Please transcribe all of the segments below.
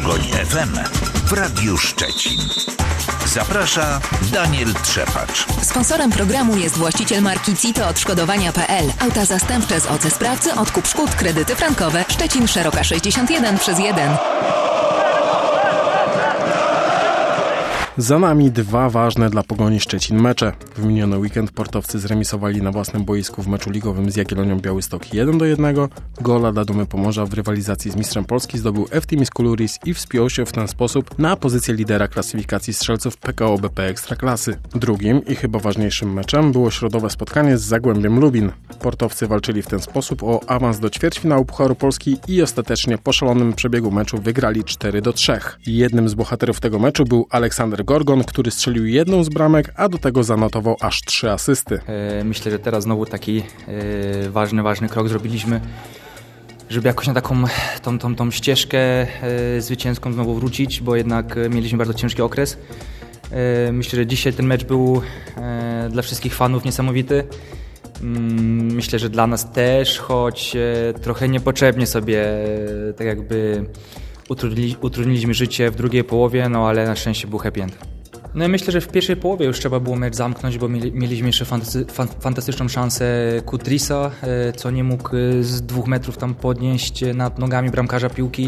Pogoń FM w Radiu Szczecin. Zaprasza Daniel Trzepacz. Sponsorem programu jest właściciel marki CITO Odszkodowania.pl. Auta zastępcze z OC Sprawcy, odkup szkód, kredyty frankowe. Szczecin, Szeroka 61/1. Za nami dwa ważne dla Pogoni Szczecin mecze. W miniony weekend portowcy zremisowali na własnym boisku w meczu ligowym z Jagiellonią Białystok 1-1. Gola dla Dumy Pomorza w rywalizacji z mistrzem Polski zdobył Eftimis Kuluris i wspiął się w ten sposób na pozycję lidera klasyfikacji strzelców PKO BP Ekstraklasy. Drugim i chyba ważniejszym meczem było środowe spotkanie z Zagłębiem Lubin. Portowcy walczyli w ten sposób o awans do ćwierćfinału Pucharu Polski i ostatecznie po szalonym przebiegu meczu wygrali 4-3. Jednym z bohaterów tego meczu był Aleksander Gorgon, który strzelił jedną z bramek, a do tego zanotował aż 3 asysty. Myślę, że teraz znowu taki ważny krok zrobiliśmy, żeby jakoś na taką tą ścieżkę zwycięską znowu wrócić, bo jednak mieliśmy bardzo ciężki okres. Myślę, że dzisiaj ten mecz był dla wszystkich fanów niesamowity. Myślę, że dla nas też, choć trochę niepotrzebnie sobie tak jakby utrudniliśmy życie w drugiej połowie, no ale na szczęście był happy end. No i myślę, że w pierwszej połowie już trzeba było mecz zamknąć, bo mieliśmy jeszcze fantastyczną szansę Kutrisa, co nie mógł z 2 metrów tam podnieść nad nogami bramkarza piłki.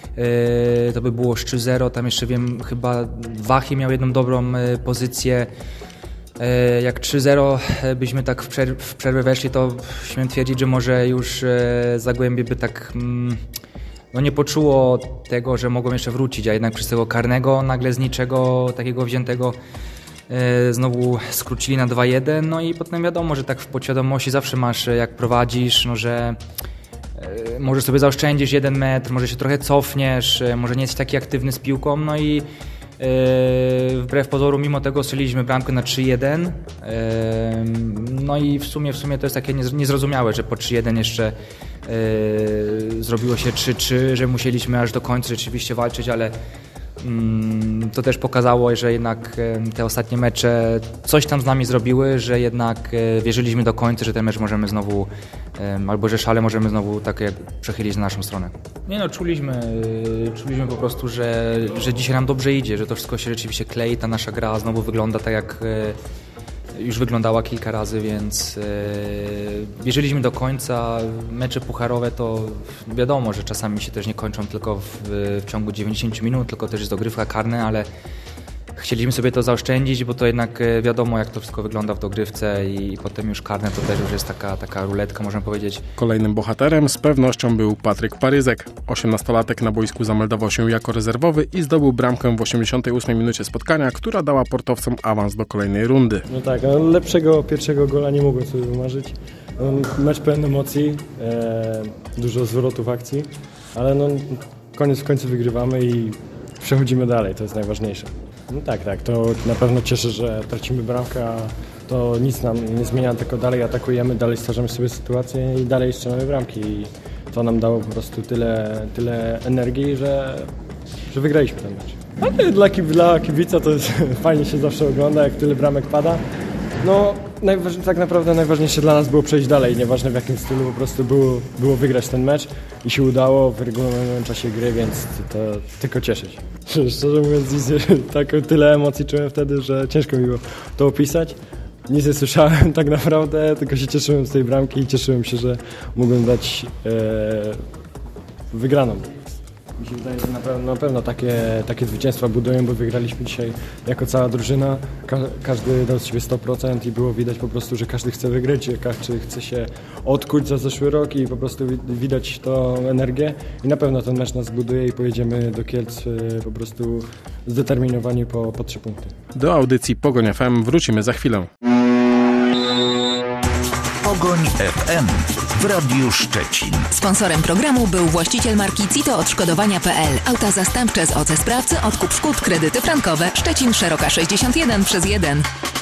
To by było 3-0, tam jeszcze wiem, chyba Wachy miał jedną dobrą pozycję. Jak 3-0 byśmy tak w przerwę weszli, to śmiem twierdzić, że może już Zagłębie by tak nie poczuło tego, że mogą jeszcze wrócić, a jednak przez tego karnego nagle z niczego takiego wziętego znowu skrócili na 2-1, no i potem wiadomo, że tak w podświadomości zawsze masz, jak prowadzisz, no że może sobie zaoszczędzisz 1 metr, może się trochę cofniesz, może nie jesteś taki aktywny z piłką, no i wbrew pozoru mimo tego strzeliliśmy bramkę na 3-1, no i w sumie to jest takie niezrozumiałe, że po 3-1 jeszcze zrobiło się 3-3, że musieliśmy aż do końca rzeczywiście walczyć, ale to też pokazało, że jednak te ostatnie mecze coś tam z nami zrobiły, że jednak wierzyliśmy do końca, że ten mecz możemy znowu, albo że szale możemy znowu tak przechylić na naszą stronę. Czuliśmy po prostu, że dzisiaj nam dobrze idzie, że to wszystko się rzeczywiście klei, ta nasza gra znowu wygląda tak jak już wyglądała kilka razy, więc wierzyliśmy do końca. Mecze pucharowe to wiadomo, że czasami się też nie kończą tylko w ciągu 90 minut, tylko też jest dogrywka karne, ale chcieliśmy sobie to zaoszczędzić, bo to jednak wiadomo, jak to wszystko wygląda w dogrywce i potem już karne to też już jest taka ruletka, można powiedzieć. Kolejnym bohaterem z pewnością był Patryk Paryzek. 18-latek na boisku zameldował się jako rezerwowy i zdobył bramkę w 88 minucie spotkania, która dała portowcom awans do kolejnej rundy. No tak, lepszego pierwszego gola nie mogłem sobie wymarzyć. Mecz pełen emocji, dużo zwrotów akcji, ale koniec w końcu wygrywamy i przechodzimy dalej, to jest najważniejsze. No tak, to na pewno cieszy, że tracimy bramkę, a to nic nam nie zmienia, tylko dalej atakujemy, dalej stwarzamy sobie sytuację i dalej strzelamy bramki. I to nam dało po prostu tyle energii, że wygraliśmy ten mecz. Ale dla kibica to jest, fajnie się zawsze ogląda, jak tyle bramek pada. No, tak naprawdę najważniejsze dla nas było przejść dalej, nieważne w jakim stylu, po prostu było wygrać ten mecz i się udało w regularnym czasie gry, więc to tylko cieszyć. Szczerze mówiąc, tyle emocji czułem wtedy, że ciężko mi było to opisać. Nic nie słyszałem tak naprawdę, tylko się cieszyłem z tej bramki i cieszyłem się, że mogłem dać wygraną. Mi się wydaje, że na pewno takie zwycięstwa budują, bo wygraliśmy dzisiaj jako cała drużyna. Każdy dał z siebie 100% i było widać po prostu, że każdy chce wygrać, że każdy chce się odkuć za zeszły rok i po prostu widać tą energię. I na pewno ten mecz nas buduje i pojedziemy do Kielc po prostu zdeterminowani po 3 punkty. Do audycji Pogoń FM wrócimy za chwilę. Pogoń FM w Radiu Szczecin. Sponsorem programu był właściciel marki CITO Odszkodowania.pl. Auta zastępcze z OC Sprawcy, odkup szkód, kredyty frankowe. Szczecin, Szeroka 61/1.